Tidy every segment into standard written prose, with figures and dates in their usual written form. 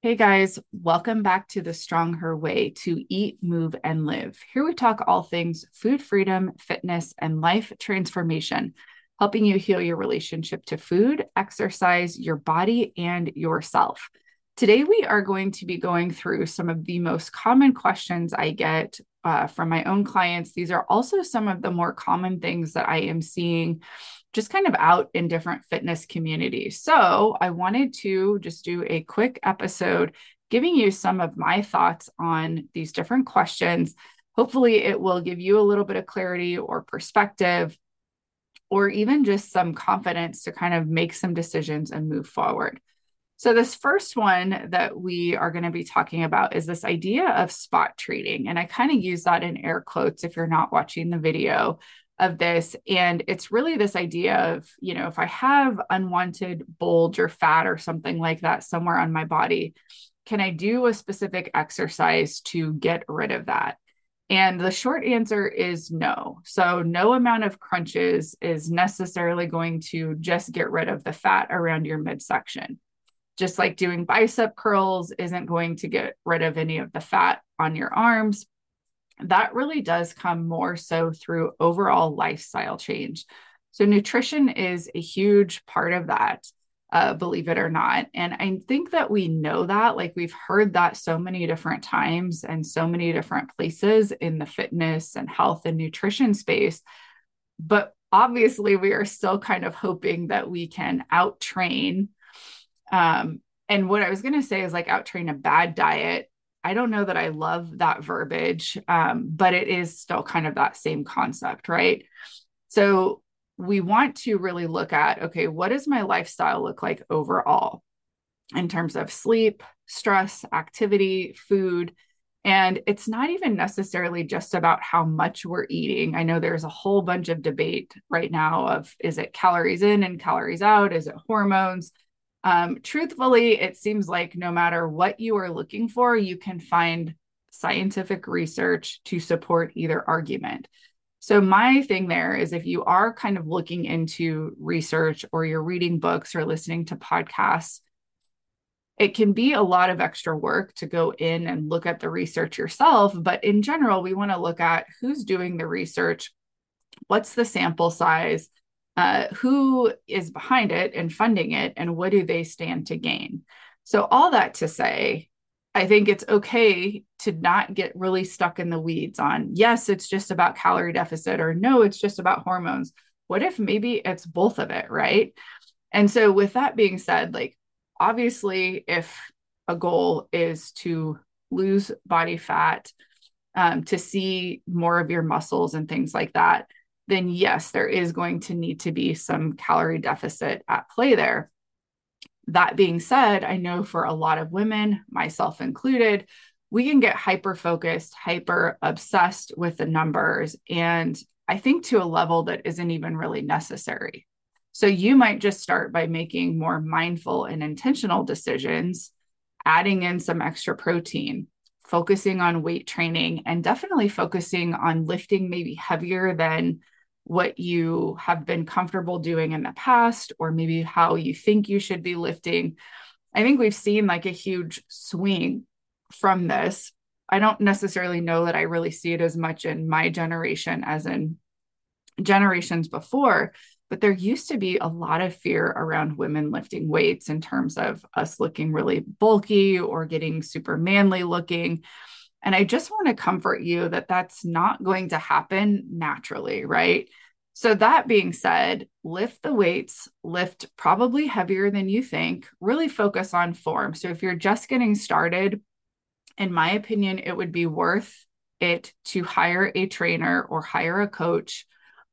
Hey guys, welcome back to the Strong Her Way to Eat, Move, and Live. Here we talk all things food freedom, fitness, and life transformation, helping you heal your relationship to food, exercise, your body, and yourself. Today, we are going to be going through some of the most common questions I get from my own clients. These are also some of the more common things that I am seeing just kind of out in different fitness communities. So I wanted to just do a quick episode giving you some of my thoughts on these different questions. Hopefully, it will give you a little bit of clarity or perspective, or even just some confidence to kind of make some decisions and move forward. So, this first one that we are going to be talking about is this idea of spot treating. And I kind of use that in air quotes if you're not watching the video of this. And it's really this idea of, if I have unwanted bulge or fat or something like that somewhere on my body, can I do a specific exercise to get rid of that? And the short answer is no. So, no amount of crunches is necessarily going to just get rid of the fat around your midsection. Just like doing bicep curls isn't going to get rid of any of the fat on your arms. That really does come more so through overall lifestyle change. So, nutrition is a huge part of that, believe it or not. And I think that we know that, like we've heard that so many different times and so many different places in the fitness and health and nutrition space. But obviously, we are still kind of hoping that we can out train. And what I was going to say is like out train a bad diet. I don't know that I love that verbiage, but it is still kind of that same concept, right? So we want to really look at, okay, what does my lifestyle look like overall in terms of sleep, stress, activity, food? And it's not even necessarily just about how much we're eating. I know there's a whole bunch of debate right now of, is it calories in and calories out? Is it hormones? Truthfully, it seems like no matter what you are looking for, you can find scientific research to support either argument. So, my thing there is if you are kind of looking into research or you're reading books or listening to podcasts, it can be a lot of extra work to go in and look at the research yourself. But in general, we want to look at who's doing the research, what's the sample size, who is behind it and funding it, and what do they stand to gain? So, all that to say, I think it's okay to not get really stuck in the weeds on, yes, it's just about calorie deficit, or no, it's just about hormones. What if maybe it's both of it, right? And so, with that being said, like, obviously, if a goal is to lose body fat, to see more of your muscles and things like that, then yes, there is going to need to be some calorie deficit at play there. That being said, I know for a lot of women, myself included, we can get hyper focused, hyper obsessed with the numbers. And I think to a level that isn't even really necessary. So you might just start by making more mindful and intentional decisions, adding in some extra protein, focusing on weight training, and definitely focusing on lifting maybe heavier than what you have been comfortable doing in the past, or maybe how you think you should be lifting. I think we've seen like a huge swing from this. I don't necessarily know that I really see it as much in my generation as in generations before, but there used to be a lot of fear around women lifting weights in terms of us looking really bulky or getting super manly looking. And I just want to comfort you that that's not going to happen naturally, right? So, that being said, lift the weights, lift probably heavier than you think, really focus on form. So, if you're just getting started, in my opinion, it would be worth it to hire a trainer or hire a coach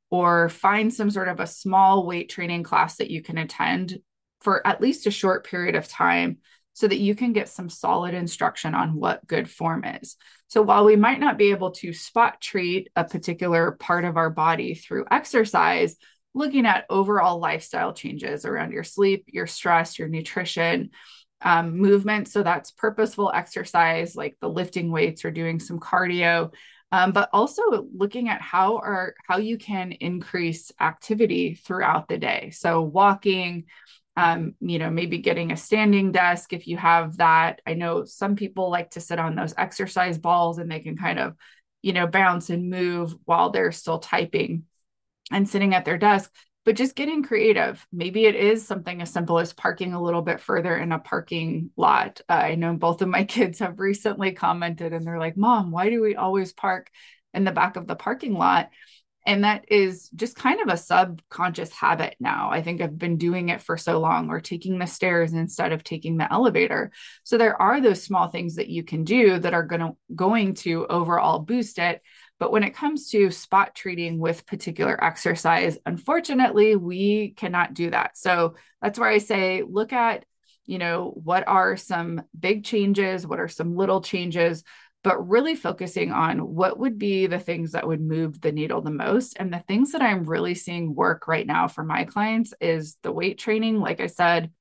or find some sort of a small weight training class that you can attend for at least a short period of time so that you can get some solid instruction on what good form is. So while we might not be able to spot treat a particular part of our body through exercise, looking at overall lifestyle changes around your sleep, your stress, your nutrition, movement. So that's purposeful exercise like the lifting weights or doing some cardio, but also looking at how you can increase activity throughout the day. So walking, Maybe getting a standing desk if you have that. I know some people like to sit on those exercise balls and they can kind of, bounce and move while they're still typing and sitting at their desk, but just getting creative. Maybe it is something as simple as parking a little bit further in a parking lot. I know both of my kids have recently commented and they're like, Mom, why do we always park in the back of the parking lot? And that is just kind of a subconscious habit now. I think I've been doing it for so long, or taking the stairs instead of taking the elevator. So there are those small things that you can do that are going to overall boost it. But when it comes to spot treating with particular exercise, unfortunately, we cannot do that. So that's where I say, look at, what are some big changes? What are some little changes? But really focusing on what would be the things that would move the needle the most. And the things that I'm really seeing work right now for my clients is the weight training, like I said,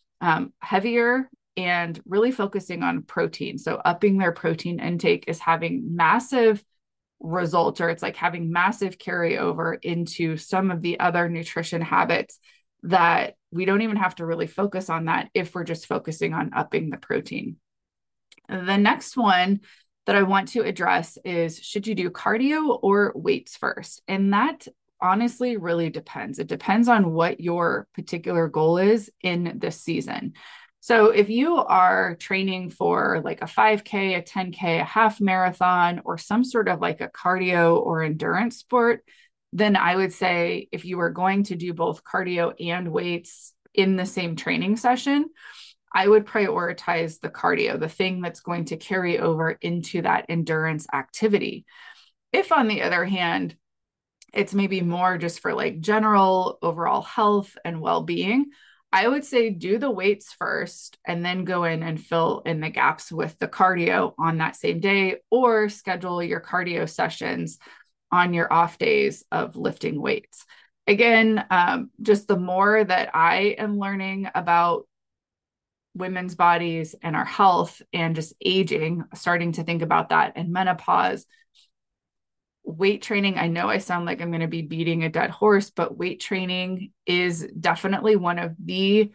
heavier, and really focusing on protein. So upping their protein intake is having massive results, or it's like having massive carryover into some of the other nutrition habits that we don't even have to really focus on that if we're just focusing on upping the protein. The next one that I want to address is, should you do cardio or weights first? And that honestly really depends. It depends on what your particular goal is in this season. So if you are training for like a 5K, a 10K, a half marathon, or some sort of like a cardio or endurance sport, then I would say if you are going to do both cardio and weights in the same training session, I would prioritize the cardio, the thing that's going to carry over into that endurance activity. If, on the other hand, it's maybe more just for like general overall health and well-being, I would say do the weights first and then go in and fill in the gaps with the cardio on that same day, or schedule your cardio sessions on your off days of lifting weights. Again, just the more that I am learning about women's bodies and our health and just aging, starting to think about that, and menopause, weight training, I know I sound like I'm going to be beating a dead horse, but weight training is definitely one of the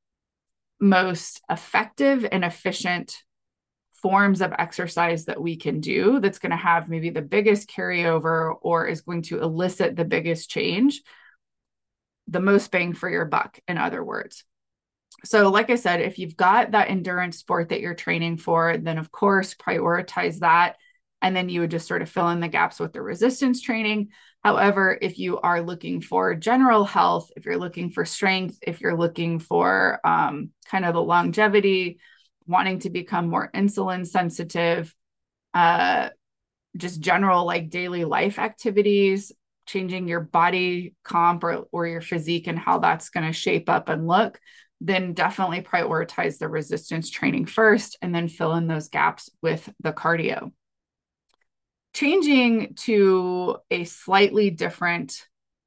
most effective and efficient forms of exercise that we can do, that's going to have maybe the biggest carryover, or is going to elicit the biggest change, the most bang for your buck, in other words. So like I said, if you've got that endurance sport that you're training for, then of course prioritize that. And then you would just sort of fill in the gaps with the resistance training. However, if you are looking for general health, if you're looking for strength, if you're looking for kind of the longevity, wanting to become more insulin sensitive, just general like daily life activities, changing your body comp or your physique and how that's going to shape up and look, then definitely prioritize the resistance training first and then fill in those gaps with the cardio. Changing to a slightly different,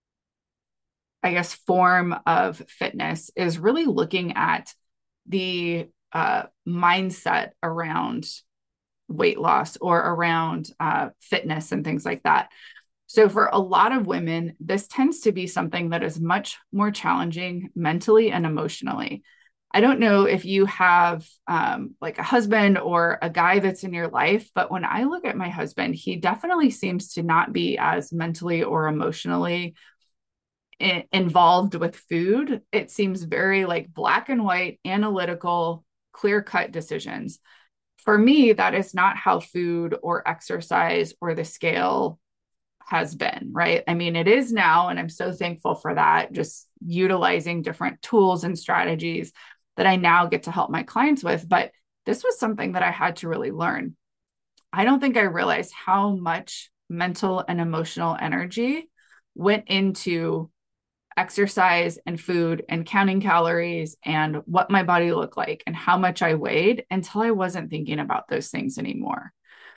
I guess, form of fitness is really looking at the mindset around weight loss or around fitness and things like that. So for a lot of women, this tends to be something that is much more challenging mentally and emotionally. I don't know if you have like a husband or a guy that's in your life, but when I look at my husband, he definitely seems to not be as mentally or emotionally involved with food. It seems very like black and white, analytical, clear-cut decisions. For me, that is not how food or exercise or the scale has been, right? I mean, it is now, and I'm so thankful for that, just utilizing different tools and strategies that I now get to help my clients with. But this was something that I had to really learn. I don't think I realized how much mental and emotional energy went into exercise and food and counting calories and what my body looked like and how much I weighed, until I wasn't thinking about those things anymore.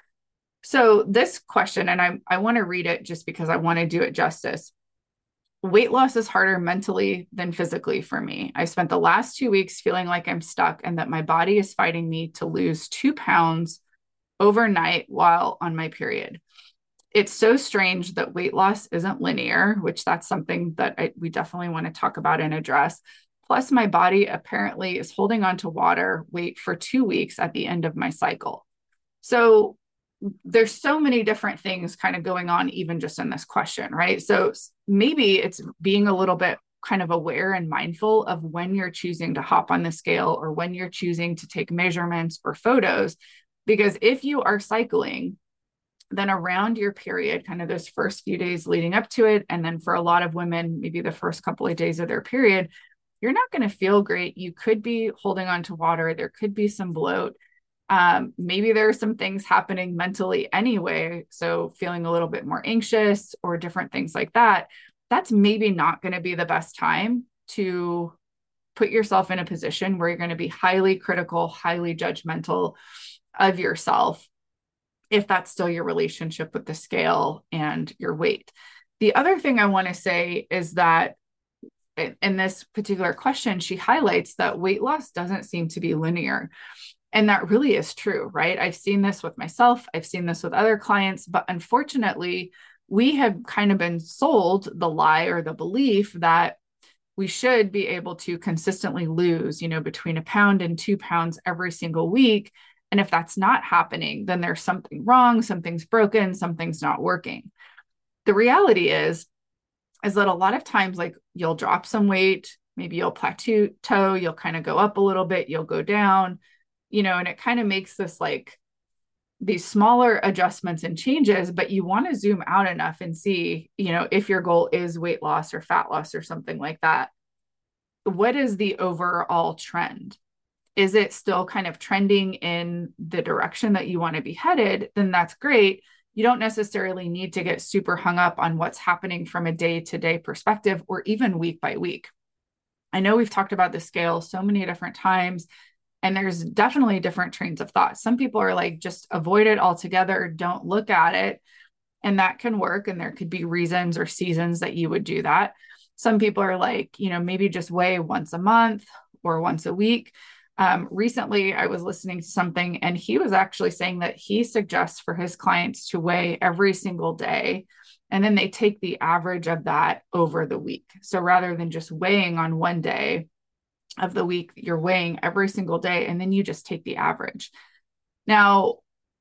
So this question, and I want to read it just because I want to do it justice. Weight loss is harder mentally than physically for me. I spent the last 2 weeks feeling like I'm stuck and that my body is fighting me to lose 2 pounds overnight while on my period. It's so strange that weight loss isn't linear, which that's something that we definitely want to talk about and address. Plus, my body apparently is holding on to water weight for 2 weeks at the end of my cycle. So there's so many different things kind of going on, even just in this question, right? So maybe it's being a little bit kind of aware and mindful of when you're choosing to hop on the scale or when you're choosing to take measurements or photos. Because if you are cycling, then around your period, kind of those first few days leading up to it, and then for a lot of women, maybe the first couple of days of their period, you're not going to feel great. You could be holding on to water. There could be some bloat. Maybe there are some things happening mentally anyway. So feeling a little bit more anxious or different things like that. That's maybe not going to be the best time to put yourself in a position where you're going to be highly critical, highly judgmental of yourself, if that's still your relationship with the scale and your weight. The other thing I want to say is that in this particular question, she highlights that weight loss doesn't seem to be linear. And that really is true, right? I've seen this with myself. I've seen this with other clients, but unfortunately, we have kind of been sold the lie or the belief that we should be able to consistently lose, between 1 pound and 2 pounds every single week. And if that's not happening, then there's something wrong, something's broken, something's not working. The reality is that a lot of times, like, you'll drop some weight, maybe you'll plateau, you'll kind of go up a little bit, you'll go down, and it kind of makes this like these smaller adjustments and changes, but you want to zoom out enough and see, if your goal is weight loss or fat loss or something like that, what is the overall trend? Is it still kind of trending in the direction that you want to be headed? Then that's great. You don't necessarily need to get super hung up on what's happening from a day-to-day perspective or even week by week. I know we've talked about the scale so many different times, and there's definitely different trains of thought. Some people are like, just avoid it altogether, don't look at it. And that can work. And there could be reasons or seasons that you would do that. Some people are like, maybe just weigh once a month or once a week. Recently, I was listening to something, and he was actually saying that he suggests for his clients to weigh every single day, and then they take the average of that over the week. So rather than just weighing on one day of the week, you're weighing every single day, and then you just take the average. Now,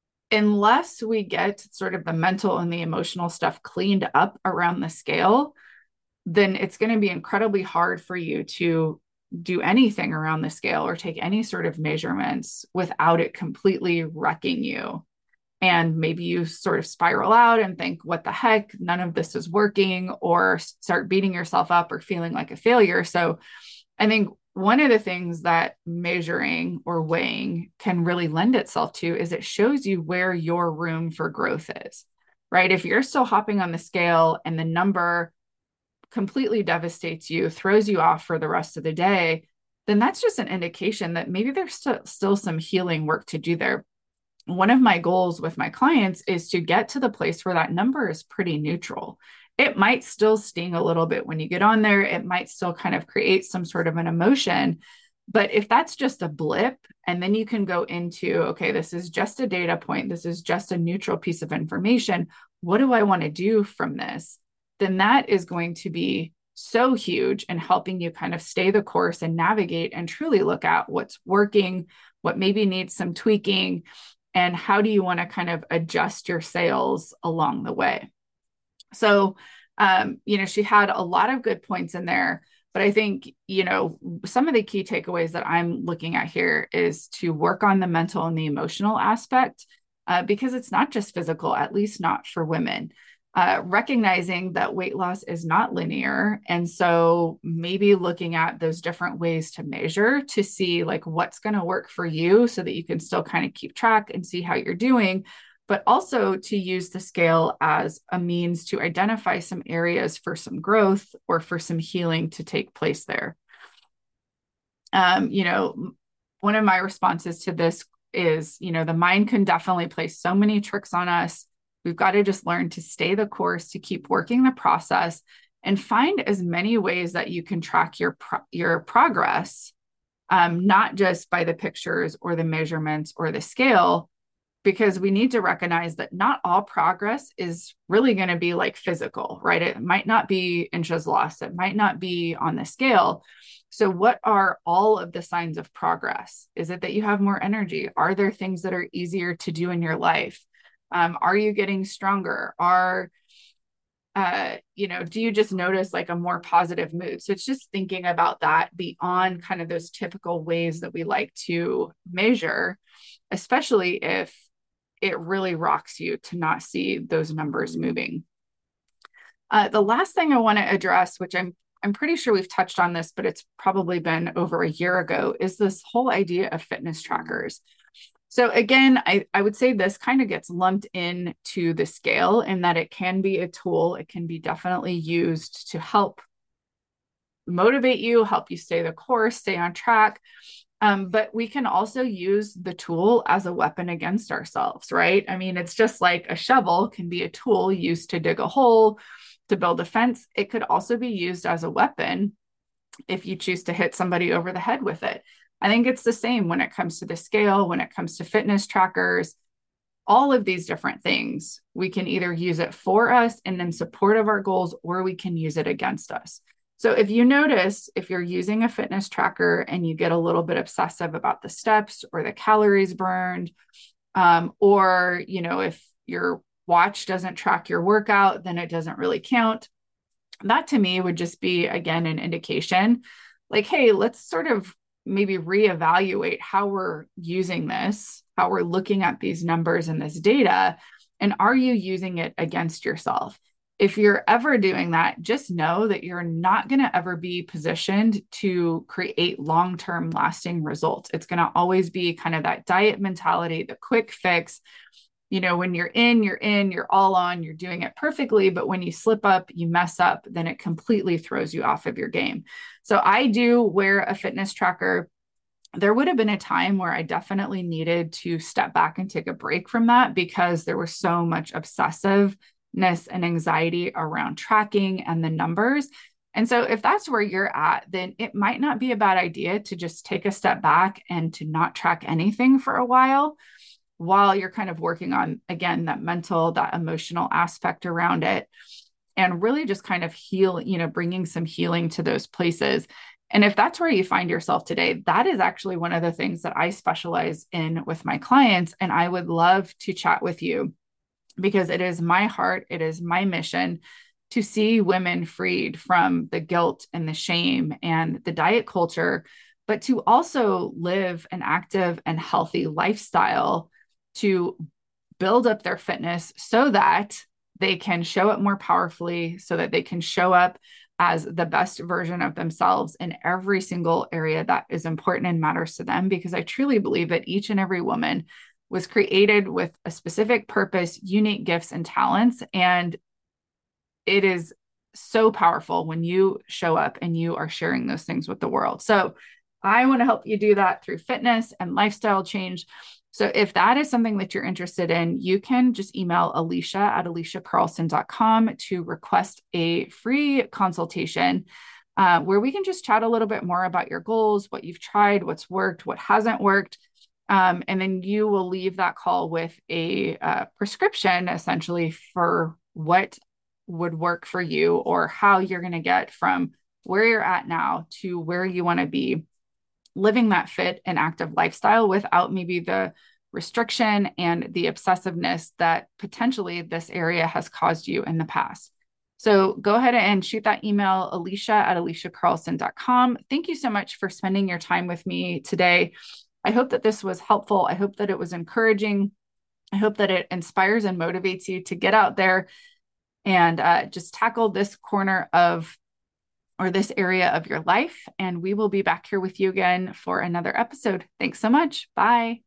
unless we get sort of the mental and the emotional stuff cleaned up around the scale, then it's going to be incredibly hard for you to do anything around the scale or take any sort of measurements without it completely wrecking you. And maybe you sort of spiral out and think, what the heck, none of this is working, or start beating yourself up or feeling like a failure. So I think one of the things that measuring or weighing can really lend itself to is it shows you where your room for growth is, right? If you're still hopping on the scale and the number completely devastates you, throws you off for the rest of the day, then that's just an indication that maybe there's still some healing work to do there. One of my goals with my clients is to get to the place where that number is pretty neutral. It might still sting a little bit when you get on there. It might still kind of create some sort of an emotion. But if that's just a blip, and then you can go into, okay, this is just a data point, this is just a neutral piece of information, what do I want to do from this? Then that is going to be so huge in helping you kind of stay the course and navigate and truly look at what's working, what maybe needs some tweaking, and how do you want to kind of adjust your sails along the way. So, she had a lot of good points in there, but I think, some of the key takeaways that I'm looking at here is to work on the mental and the emotional aspect, because it's not just physical, at least not for women. Recognizing that weight loss is not linear. And so maybe looking at those different ways to measure to see like what's going to work for you so that you can still kind of keep track and see how you're doing, but also to use the scale as a means to identify some areas for some growth or for some healing to take place there. One of my responses to this is, the mind can definitely play so many tricks on us. We've got to just learn to stay the course, to keep working the process, and find as many ways that you can track your progress, not just by the pictures or the measurements or the scale, because we need to recognize that not all progress is really going to be like physical, right? It might not be inches lost, it might not be on the scale. So, what are all of the signs of progress? Is it that you have more energy? Are there things that are easier to do in your life? Are you getting stronger? Do you just notice like a more positive mood? So it's just thinking about that beyond kind of those typical ways that we like to measure, especially if it really rocks you to not see those numbers moving. The last thing I want to address, which I'm pretty sure we've touched on this, but it's probably been over a year ago, is this whole idea of fitness trackers. So again, I would say this kind of gets lumped into the scale in that it can be a tool. It can be definitely used to help motivate you, help you stay the course, stay on track. But we can also use the tool as a weapon against ourselves, right? I mean, it's just like a shovel can be a tool used to dig a hole, to build a fence. It could also be used as a weapon if you choose to hit somebody over the head with it. I think it's the same when it comes to the scale, when it comes to fitness trackers, all of these different things. We can either use it for us and in support of our goals, or we can use it against us. So if you notice, if you're using a fitness tracker and you get a little bit obsessive about the steps or the calories burned, or, if your watch doesn't track your workout, then it doesn't really count. That to me would just be, again, an indication like, hey, let's sort of maybe reevaluate how we're using this, how we're looking at these numbers and this data, and are you using it against yourself? If you're ever doing that, just know that you're not going to ever be positioned to create long-term lasting results. It's going to always be kind of that diet mentality, the quick fix. When you're in, you're all on, you're doing it perfectly. But when you slip up, you mess up, then it completely throws you off of your game. So I do wear a fitness tracker. There would have been a time where I definitely needed to step back and take a break from that because there was so much obsessiveness and anxiety around tracking and the numbers. And so if that's where you're at, then it might not be a bad idea to just take a step back and to not track anything for a while you're kind of working on, again, that mental, that emotional aspect around it, and really just kind of bringing some healing to those places. And if that's where you find yourself today, that is actually one of the things that I specialize in with my clients. And I would love to chat with you because it is my heart, it is my mission to see women freed from the guilt and the shame and the diet culture, but to also live an active and healthy lifestyle to build up their fitness so that they can show up more powerfully, so that they can show up as the best version of themselves in every single area that is important and matters to them. Because I truly believe that each and every woman was created with a specific purpose, unique gifts and talents. And it is so powerful when you show up and you are sharing those things with the world. So I want to help you do that through fitness and lifestyle change. So if that is something that you're interested in, you can just email Alicia at aliciacarlson.com to request a free consultation where we can just chat a little bit more about your goals, what you've tried, what's worked, what hasn't worked. And then you will leave that call with a prescription essentially for what would work for you or how you're going to get from where you're at now to where you want to be, living that fit and active lifestyle without maybe the restriction and the obsessiveness that potentially this area has caused you in the past. So go ahead and shoot that email, Alicia at aliciacarlson.com. Thank you so much for spending your time with me today. I hope that this was helpful. I hope that it was encouraging. I hope that it inspires and motivates you to get out there and just tackle this corner of or this area of your life. And we will be back here with you again for another episode. Thanks so much. Bye.